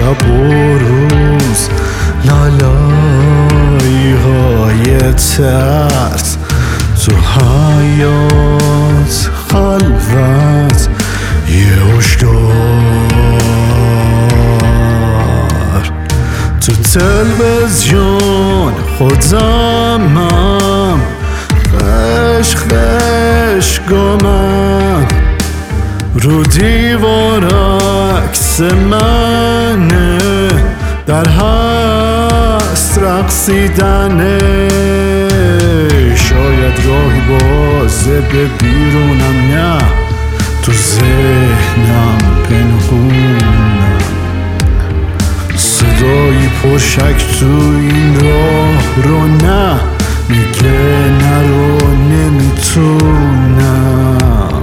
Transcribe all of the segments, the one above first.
شب و روز لالایی های ترس تو حیات خلوت یه هشدار تو تلویزیون خودمم خش گمم رو دیوار عکس منه در هست رقصیدنه شاید راهی بازه به بیرونم نه تو ذهنم پنهونم صدایی پرشک تو این راه رو نه میگه نرو نمیتونم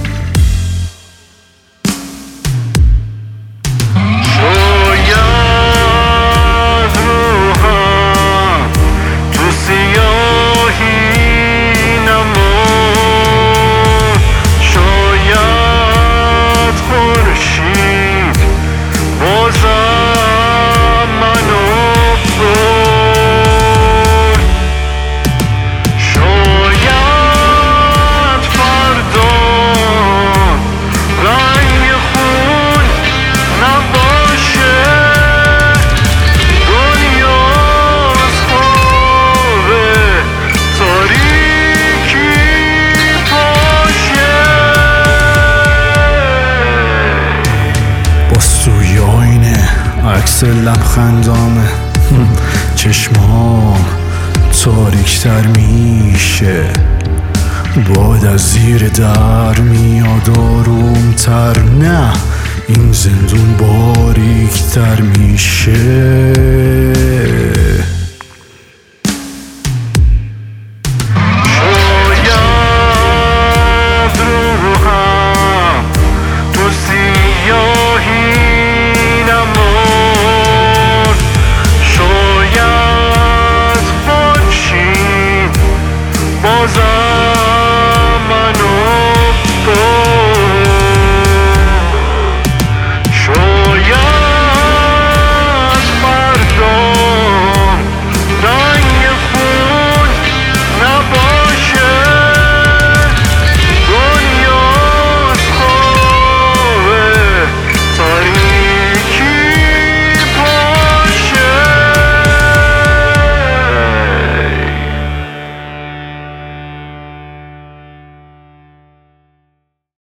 شاید روحم تو سیاهی نمون شاید خورشید بازم منو توی آینه عکس لبخندامه چشمام تاریکتر میشه باد از زیر در میاد آرومتر نه این زندون باریکتر میشه